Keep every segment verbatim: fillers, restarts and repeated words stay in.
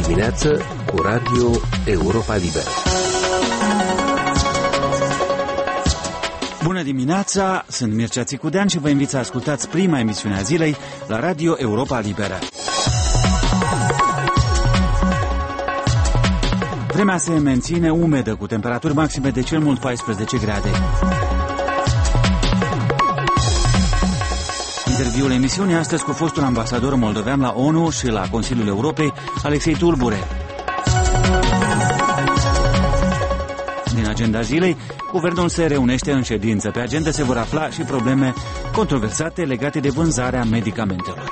dimineață cu Radio Europa Liberă. Bună dimineața, sunt Mircea Țicudean și vă invit să ascultați prima emisiune a zilei la Radio Europa Liberă. Vremea se menține umedă, cu temperaturi maxime de cel mult paisprezece grade. Interviul emisiunii astăzi cu fostul ambasador moldovean la ONU și la Consiliul Europei, Alexei Tulbure. Din agenda zilei, guvernul se reunește în ședință. Pe agenda se vor afla și probleme controversate legate de vânzarea medicamentelor.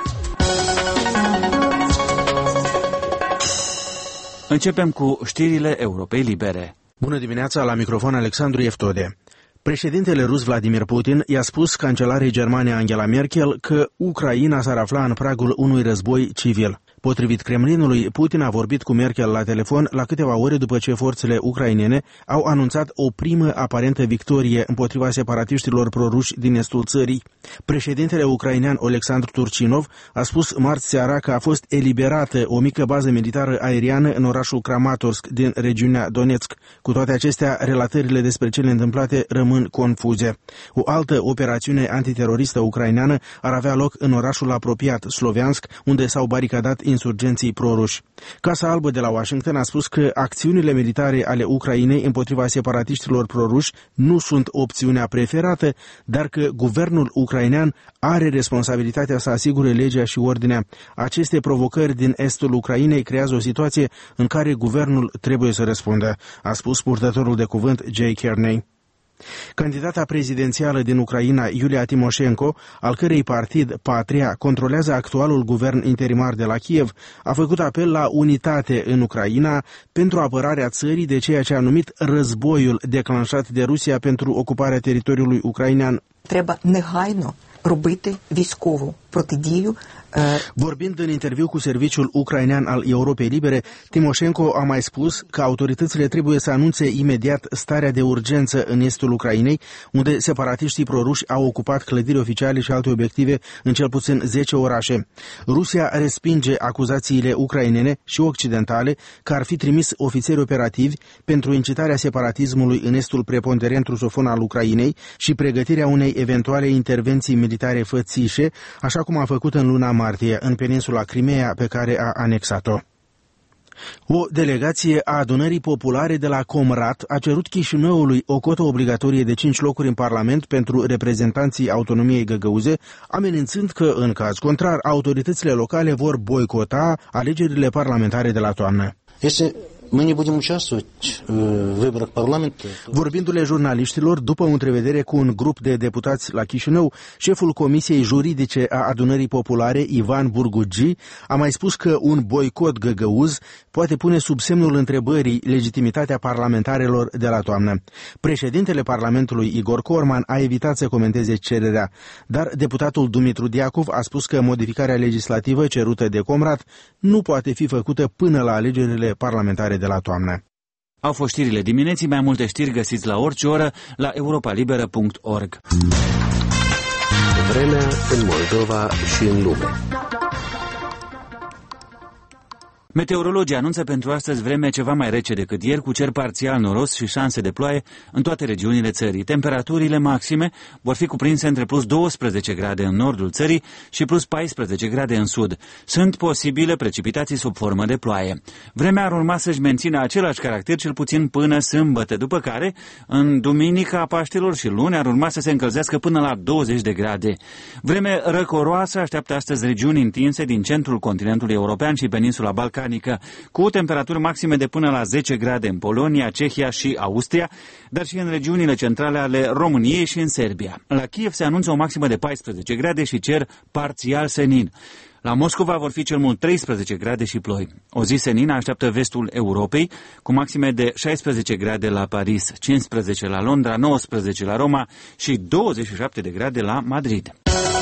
Începem cu știrile Europei Libere. Bună dimineața, la microfon Alexandru Eftode. Președintele rus Vladimir Putin i-a spus cancelarei germane Angela Merkel că Ucraina s-ar afla în pragul unui război civil. Potrivit Kremlinului, Putin a vorbit cu Merkel la telefon la câteva ore după ce forțele ucrainene au anunțat o primă aparentă victorie împotriva separatiștilor proruși din estul țării. Președintele ucrainean Oleksandr Turchinov a spus marți seara că a fost eliberată o mică bază militară aeriană în orașul Kramatorsk din regiunea Donetsk. Cu toate acestea, relatările despre cele întâmplate rămân confuze. O altă operațiune antiteroristă ucraineană ar avea loc în orașul apropiat, Sloviansk, unde s-au baricadat insurgenții proruși. Casa Albă de la Washington a spus că acțiunile militare ale Ucrainei împotriva separatiștilor proruși nu sunt opțiunea preferată, dar că guvernul ucrainean are responsabilitatea să asigure legea și ordinea. Aceste provocări din estul Ucrainei creează o situație în care guvernul trebuie să răspundă, a spus purtătorul de cuvânt Jay Kearney. Candidata prezidențială din Ucraina, Iulia Timoșenko, al cărei partid Patria controlează actualul guvern interimar de la Kiev, a făcut apel la unitate în Ucraina pentru apărarea țării de ceea ce a numit războiul declanșat de Rusia pentru ocuparea teritoriului ucrainean. Треба негайно робити військову протидію. Vorbind în interviu cu serviciul ucrainean al Europei Libere, Timoșenko a mai spus că autoritățile trebuie să anunțe imediat starea de urgență în estul Ucrainei, unde separatiștii proruși au ocupat clădiri oficiale și alte obiective în cel puțin zece orașe. Rusia respinge acuzațiile ucrainene și occidentale că ar fi trimis ofițeri operativi pentru incitarea separatismului în estul preponderent rusofon al Ucrainei și pregătirea unei eventuale intervenții militare fățișe, așa cum a făcut în luna martie în peninsula Crimea, pe care a anexat-o. O delegație a adunării populare de la Comrat a cerut Chișinăului o cotă obligatorie de cinci locuri în Parlament pentru reprezentanții autonomiei găgăuze, amenințând că, în caz contrar, autoritățile locale vor boicota alegerile parlamentare de la toamnă. Este... Vorbindu-le jurnaliștilor, după o întrevedere cu un grup de deputați la Chișinău, șeful Comisiei Juridice a Adunării Populare, Ivan Burgugi, a mai spus că un boicot găgăuz poate pune sub semnul întrebării legitimitatea parlamentarelor de la toamnă. Președintele Parlamentului, Igor Corman, a evitat să comenteze cererea, dar deputatul Dumitru Diacov a spus că modificarea legislativă cerută de Comrat nu poate fi făcută până la alegerile parlamentare de la toamnă. Au fost știrile dimineții, mai multe știri găsiți la orice oră la europalibera punct org. Vremea în Moldova și în lume. Meteorologii anunță pentru astăzi vreme ceva mai rece decât ieri, cu cer parțial noros și șanse de ploaie în toate regiunile țării. Temperaturile maxime vor fi cuprinse între plus douăsprezece grade în nordul țării și plus paisprezece grade în sud. Sunt posibile precipitații sub formă de ploaie. Vremea ar urma să-și mențină același caracter cel puțin până sâmbătă, după care, în duminica Paștelor și luni, ar urma să se încălzească până la douăzeci de grade. Vreme răcoroasă așteaptă astăzi regiuni întinse din centrul continentului european și peninsula Balcanică, cu temperaturi maxime de până la zece grade în Polonia, Cehia și Austria, dar și în regiunile centrale ale României și în Serbia. La Kiev se anunță o maximă de paisprezece grade și cer parțial senin. La Moscova vor fi cel mult treisprezece grade și ploi. O zi senină așteaptă vestul Europei, cu maxime de șaisprezece grade la Paris, cincisprezece la Londra, nouăsprezece la Roma și douăzeci și șapte de grade la Madrid.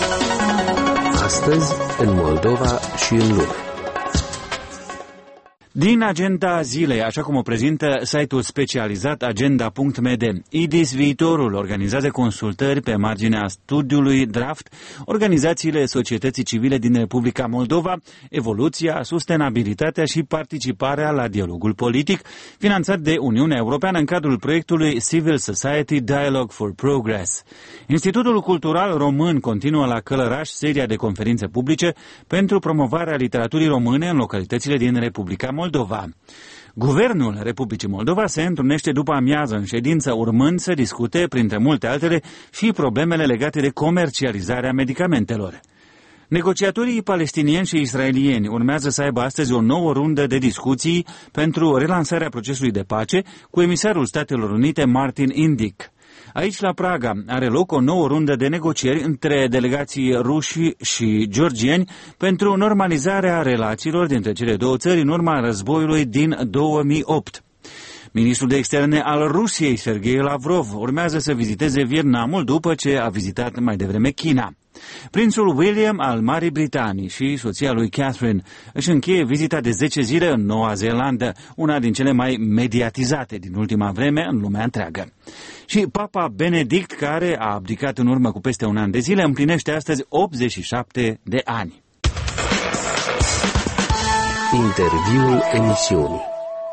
Astăzi, în Moldova și în lume. Din agenda zilei, așa cum o prezintă site-ul specializat agenda punct m d, I D I S Viitorul organizează consultări pe marginea studiului Draft, organizațiile societății civile din Republica Moldova, evoluția, sustenabilitatea și participarea la dialogul politic, finanțat de Uniunea Europeană în cadrul proiectului Civil Society Dialogue for Progress. Institutul Cultural Român continuă la Călăraș seria de conferințe publice pentru promovarea literaturii române în localitățile din Republica Moldova. Moldova. Guvernul Republicii Moldova se întrunește după amiază în ședință, urmând să discute, printre multe altele, și problemele legate de comercializarea medicamentelor. Negociatorii palestinieni și israelieni urmează să aibă astăzi o nouă rundă de discuții pentru relansarea procesului de pace cu emisarul Statelor Unite Martin Indyk. Aici, la Praga, are loc o nouă rundă de negocieri între delegații ruși și georgieni pentru normalizarea relațiilor dintre cele două țări în urma războiului din două mii opt. Ministrul de Externe al Rusiei, Sergei Lavrov, urmează să viziteze Vietnamul după ce a vizitat mai devreme China. Prințul William al Marii Britanii și soția lui Catherine își încheie vizita de zece zile în Noua Zeelandă, una din cele mai mediatizate din ultima vreme în lumea întreagă. Și Papa Benedict, care a abdicat în urmă cu peste un an de zile, împlinește astăzi optzeci și șapte de ani. Interviul emisiunii.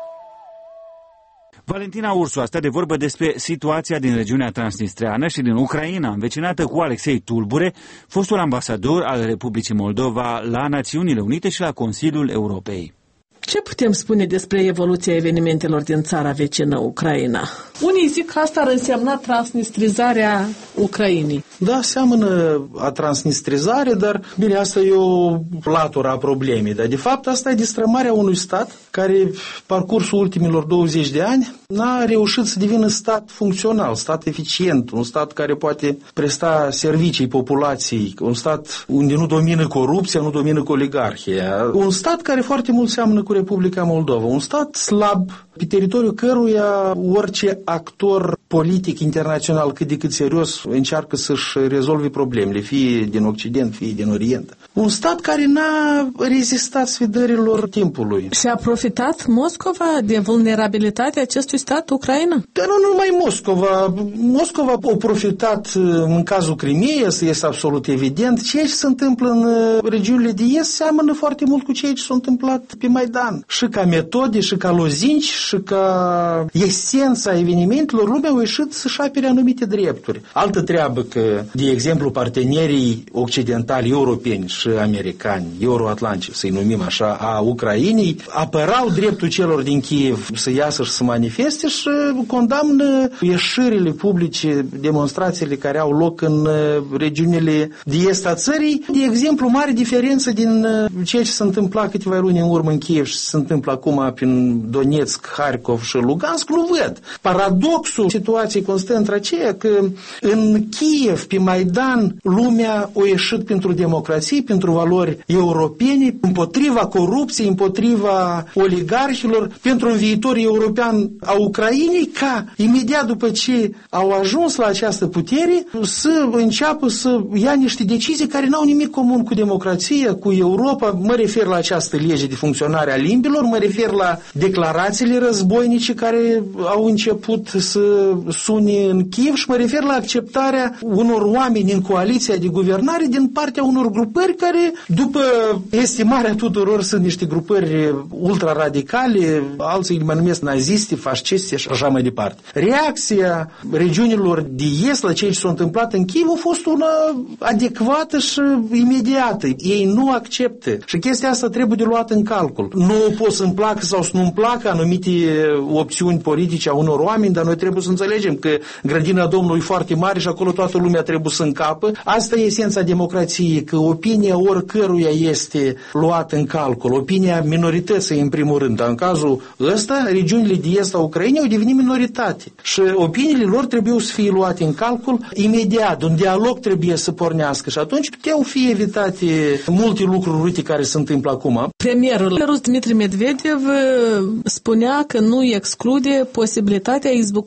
Valentina Ursu a stat de vorbă despre situația din regiunea transnistreană și din Ucraina, învecinată cu Alexei Tulbure, fostul ambasador al Republicii Moldova la Națiunile Unite și la Consiliul Europei. Ce putem spune despre evoluția evenimentelor din țara vecină, Ucraina? Unii zic că asta ar însemna transnistrizarea Ucrainei. Da, seamănă a transnistrizare, dar, bine, asta e o latură a problemei. Dar, de fapt, asta e destrămarea unui stat care, parcursul ultimilor douăzeci de ani, n-a reușit să devină stat funcțional, stat eficient, un stat care poate presta servicii populației, un stat unde nu domină corupția, nu domină oligarhia, un stat care foarte mult seamănă cu Republica Moldova, un stat slab, pe teritoriul căruia orice actor politic internațional cât de cât serios încearcă să-și rezolve problemele, fie din Occident, fie din Orient. Un stat care n-a rezistat sfidărilor timpului. Și a profitat Moscova de vulnerabilitatea acestui stat, Ucraina? Dar nu numai Moscova. Moscova a profitat în cazul Crimeei, asta este absolut evident. Ceea ce se întâmplă în regiunile de est seamănă foarte mult cu ceea ce s-a întâmplat pe Maidan. Și ca metode, și ca lozinci, și ca esența evenimentelor, lumea a ieșit să-și apere anumite drepturi. Altă treabă că, de exemplu, partenerii occidentali, europeni și americani, euroatlantici, să-i numim așa, a Ucrainei, apărau dreptul celor din Kiev să iasă și să manifeste și condamnă ieșirile publice, demonstrațiile care au loc în regiunile de est a țării. De exemplu, mare diferență din ceea ce se întâmpla câteva luni în urmă în Kiev și se întâmplă acum prin Donetsk, Harkov și Lugansk, nu văd. Paradoxul situației constă între aceea că în Kiev, pe Maidan, lumea a ieșit pentru democrație, pentru valori europene, împotriva corupției, împotriva oligarhilor, pentru un viitor european a Ucrainei, ca imediat după ce au ajuns la această putere să înceapă să ia niște decizii care n-au nimic comun cu democrația, cu Europa. Mă refer la această lege de funcționare a limbilor, mă refer la declarațiile războinice care au început să sune în Kiev și mă refer la acceptarea unor oameni în coaliția de guvernare din partea unor grupări care, după estimarea tuturor, sunt niște grupări ultraradicale, alții îi mai numesc naziste, fasciste și așa mai departe. Reacția regiunilor de est la ceea ce s-a întâmplat în Kiev a fost una adecvată și imediată. Ei nu acceptă și chestia asta trebuie de luat în calcul. Nu pot să-mi placă sau să nu-mi placă anumite opțiuni politice a unor oameni, dar noi trebuie să înțelegem că grădina Domnului e foarte mare și acolo toată lumea trebuie să încapă. Asta e esența democrației, că opinia oricăruia este luată în calcul, opinia minorității în primul rând, dar în cazul ăsta, regiunile de est a Ucrainei au devenit minoritate și opiniile lor trebuie să fie luate în calcul imediat, un dialog trebuie să pornească și atunci puteau fi evitate multe lucruri uite care se întâmplă acum. Premierul rus Dmitri Medvedev spunea că nu exclude posibilitatea izbucnirii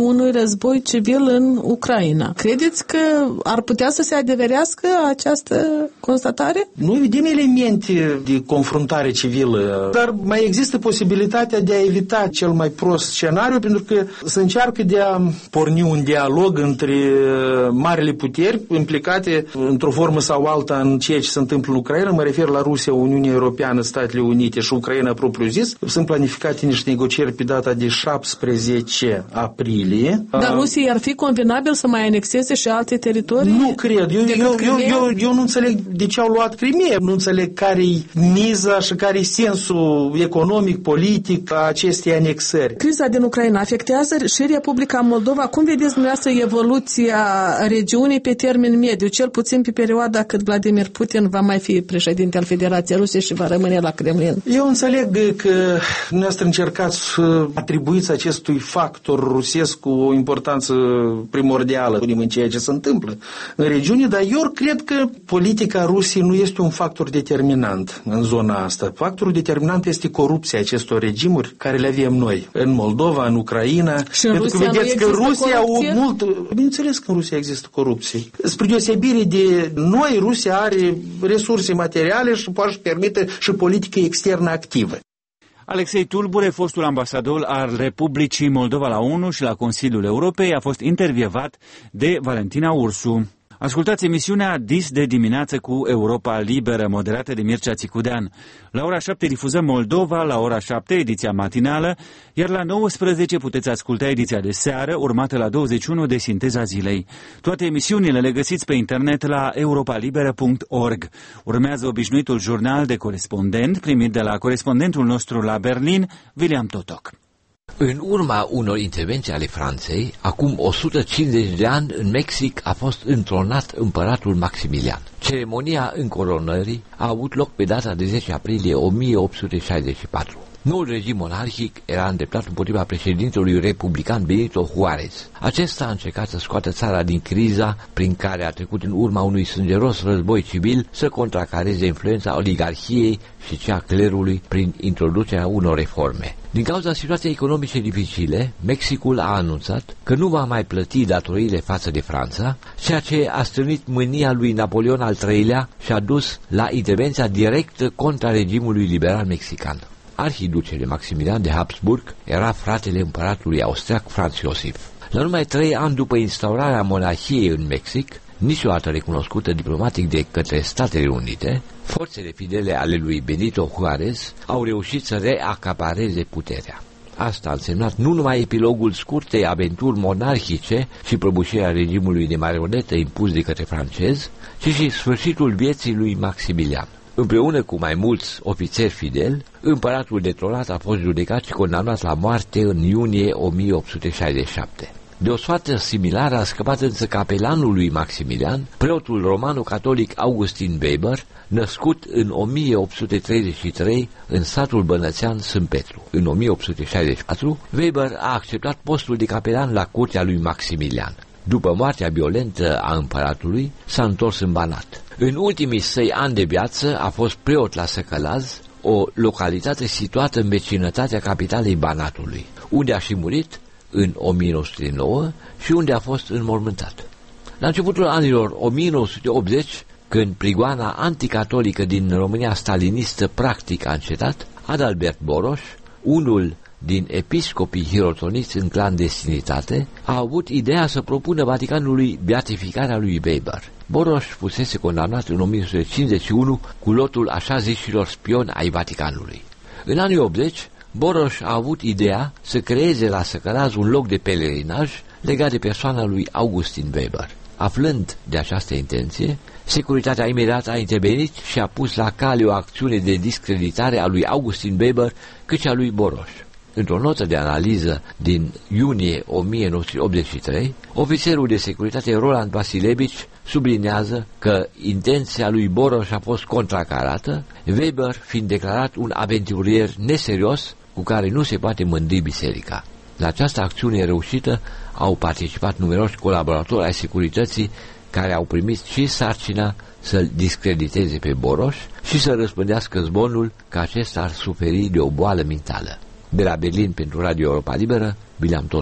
unui război civil în Ucraina. Credeți că ar putea să se adeverească această constatare? Noi vedem elemente de confruntare civilă, dar mai există posibilitatea de a evita cel mai prost scenariu, pentru că se încearcă de a porni un dialog între marile puteri implicate într-o formă sau alta în ceea ce se întâmplă în Ucraina. Mă refer la Rusia, Uniunea Europeană, Statele Unite și Ucraina propriu-zis. Sunt planificate niște negocieri pe data de șaptesprezece aprilie. Dar Rusia ar fi convenabil să mai anexeze și alte teritorii? Nu cred. Eu, eu, eu, eu, eu nu înțeleg de ce au luat Crimea. Nu înțeleg care-i miza și care-i sensul economic, politic a acestei anexări. Criza din Ucraina afectează și Republica Moldova. Cum vedeți dumneavoastră evoluția regiunii pe termen mediu, cel puțin pe perioada cât Vladimir Putin va mai fi președinte al Federației Ruse și va rămâne la Kremlin? Eu înțeleg că dumneavoastră încercați să atribuiți acestui factor rusesc cu o importanță primordială în ceea ce se întâmplă în regiune, dar eu cred că politica Rusiei nu este un factor determinant în zona asta. Factorul determinant este corupția acestor regimuri care le avem noi în Moldova, în Ucraina. Și în pentru Rusia că vedeți că Rusia o mult... Bineînțeles că în Rusia există corupție. Spre deosebire de noi, Rusia are resurse materiale și poate să permite și politică externă activă. Alexei Tulbure, fostul ambasador al Republicii Moldova la ONU și la Consiliul Europei, a fost intervievat de Valentina Ursu. Ascultați emisiunea Dis de dimineață cu Europa Liberă, moderată de Mircea Țicudean. La ora șapte difuzăm Moldova, la ora șapte ediția matinală, iar la nouăsprezece puteți asculta ediția de seară, urmată la douăzeci și unu de Sinteza Zilei. Toate emisiunile le găsiți pe internet la europa liberă punct org. Urmează obișnuitul jurnal de corespondent, primit de la corespondentul nostru la Berlin, William Totoc. În urma unor intervenții ale Franței, acum o sută cincizeci de ani, în Mexic a fost întronat împăratul Maximilian. Ceremonia încoronării a avut loc pe data de zece aprilie o mie opt sute șaizeci și patru. Noul regim monarhic era îndreptat împotriva președintelui republican Benito Juárez. Acesta a încercat să scoată țara din criza prin care a trecut în urma unui sângeros război civil, să contracareze influența oligarhiei și cea a clerului prin introducerea unor reforme. Din cauza situației economice dificile, Mexicul a anunțat că nu va mai plăti datoriile față de Franța, ceea ce a strânit mânia lui Napoleon al treilea și a dus la intervenția directă contra regimului liberal mexican. Arhiducele Maximilian de Habsburg era fratele împăratului austriac Franz Iosif. La numai trei ani după instaurarea monarhiei în Mexic, niciodată recunoscută diplomatic de către Statele Unite, forțele fidele ale lui Benito Juárez au reușit să reacapareze puterea. Asta a însemnat nu numai epilogul scurtei aventuri monarhice și prăbușirea regimului de marionetă impus de către francezi, ci și sfârșitul vieții lui Maximilian. Împreună cu mai mulți ofițeri fideli, împăratul detronat a fost judecat și condamnat la moarte în iunie o mie opt sute șaizeci și șapte. De o soartă similară a scăpat însă capelanul lui Maximilian, preotul romano-catolic Augustin Weber, născut în o mie opt sute treizeci și trei în satul bănățean Sânt Petru. În o mie opt sute șaizeci și patru, Weber a acceptat postul de capelan la curtea lui Maximilian. După moartea violentă a împăratului, s-a întors în Banat. În ultimii săi ani de viață a fost preot la Săcălaz, o localitate situată în vecinătatea capitalei Banatului, unde a și murit în o mie nouă sute nouă și unde a fost înmormântat. La începutul anilor o mie nouă sute optzeci, când prigoana anticatolică din România stalinistă practic a încetat, Adalbert Boroș, unul din episcopii hirotoniți în clandestinitate, a avut ideea să propună Vaticanului beatificarea lui Weber. Boroș fusese condamnat în o mie nouă sute cincizeci și unu cu lotul așa zișilor spioni ai Vaticanului. În anii optzeci, Boroș a avut ideea să creeze la Săcălaz un loc de pelerinaj legat de persoana lui Augustin Weber. Aflând de această intenție, securitatea imediat a intervenit și a pus la cale o acțiune de discreditare a lui Augustin Weber cât și a lui Boroș. Într-o notă de analiză din iunie o mie nouă sute optzeci și trei, ofițerul de securitate Roland Vasilevici sublinează că intenția lui Boroș a fost contracarată, Weber fiind declarat un aventurier neserios cu care nu se poate mândri biserica. La această acțiune reușită au participat numeroși colaboratori ai securității care au primit și sarcina să-l discrediteze pe Boroș și să răspândească zvonul că acesta ar suferi de o boală mentală. De la Berlin pentru Radio Europa Liberă, William Totoc.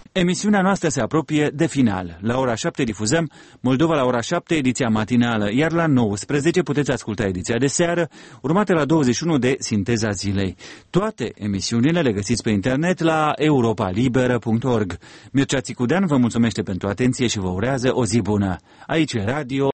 Emisiunea noastră se apropie de final. La ora șapte difuzăm Moldova la ora șapte, ediția matinală, iar la nouăsprezece puteți asculta ediția de seară, urmată la douăzeci și unu de Sinteza Zilei. Toate emisiunile le găsiți pe internet la europa liberă punct org. Mircea Țicudean vă mulțumește pentru atenție și vă urează o zi bună. Aici e Radio